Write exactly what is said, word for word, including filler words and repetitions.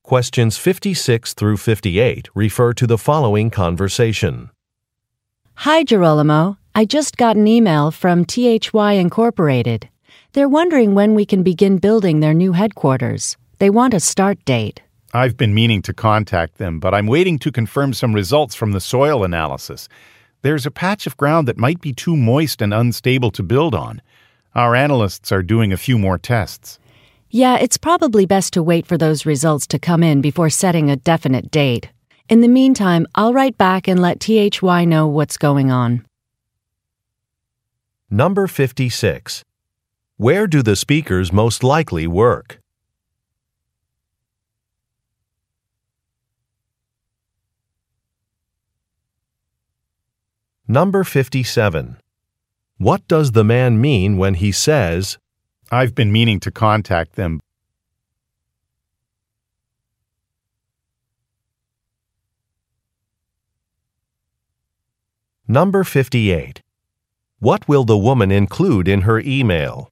Questions fifty-six through fifty-eight refer to the following conversation. Hi, Girolamo. I just got an email from T H Y Incorporated. They're wondering when we can begin building their new headquarters. They want a start date. I've been meaning to contact them, but I'm waiting to confirm some results from the soil analysis. There's a patch of ground that might be too moist and unstable to build on. Our analysts are doing a few more tests. Yeah, it's probably best to wait for those results to come in before setting a definite date. In the meantime, I'll write back and let T H Y know what's going on. Number fifty-six. Where do the speakers most likely work? Number fifty-seven. What does the man mean when he says, I've been meaning to contact them? Number fifty-eight. What will the woman include in her email?